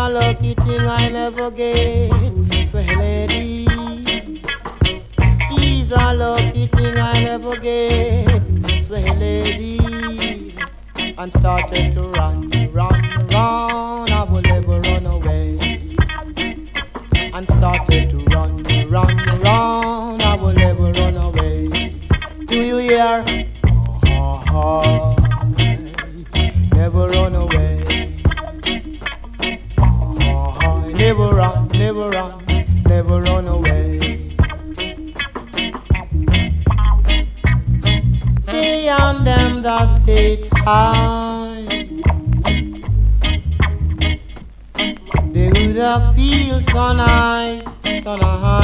a lucky thing I never get. Sweet lady. He's a lucky thing I never get. Sweet lady. And started to run, run, run. I will never run away. And started to run, run, run. I will never run away. Do you hear? Oh, never run away. Oh, never run, never run, never run away. Beyond them the state high, they would have feel so nice, so nice.